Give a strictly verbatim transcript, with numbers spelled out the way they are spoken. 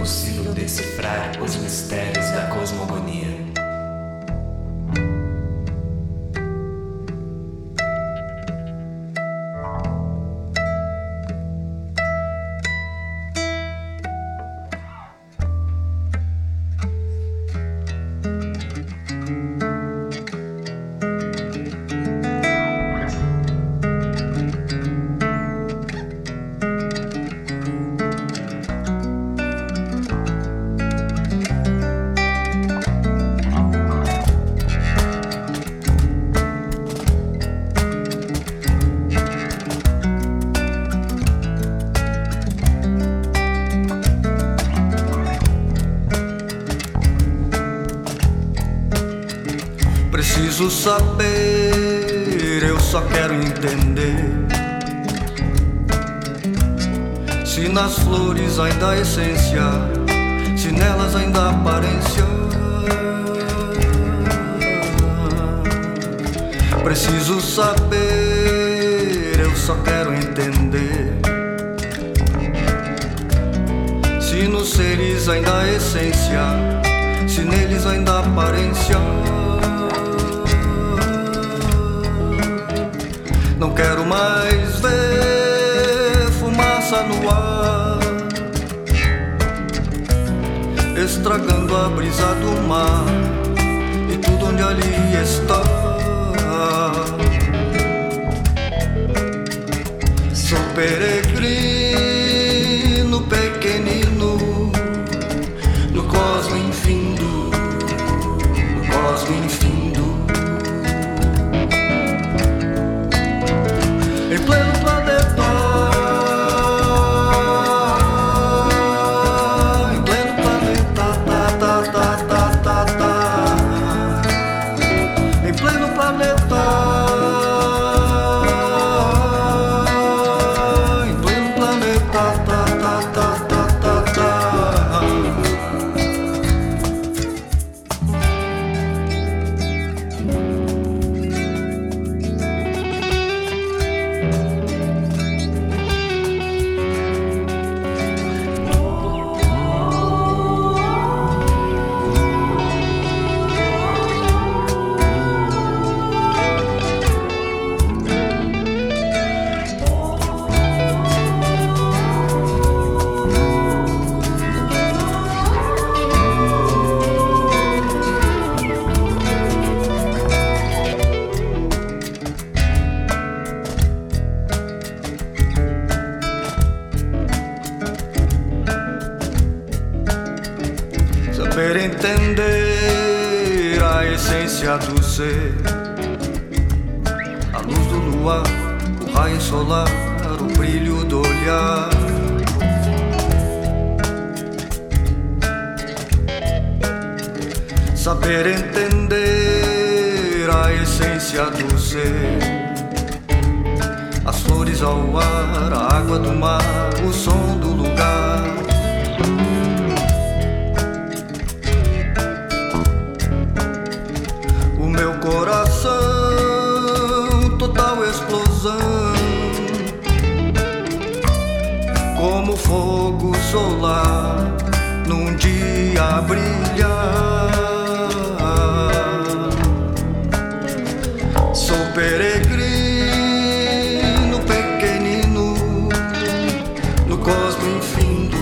possível decifrar os mistérios da cosmogonia. Preciso saber, eu só quero entender se nas flores ainda há essência, se nelas ainda há aparência. Preciso saber, eu só quero entender se nos seres ainda há essência, se neles ainda há aparência. Não quero mais ver fumaça no ar, estragando a brisa do mar e tudo onde ali está. Sou peregrino pequenino no cosmo infindo, no cosmo infindo. Em pleno planeta, em pleno planeta, tá, tá, tá, tá, tá, tá. Em pleno planeta, em pleno planeta, tá, tá, tá, tá, tá, tá. Saber entender a essência do ser, a luz do luar, o raio solar, o brilho do olhar. Saber entender a essência do ser, as flores ao ar, a água do mar, o som do lugar. O meu coração, total explosão, como fogo solar num dia brilhar. Sou peregrino pequenino no cosmo infindo,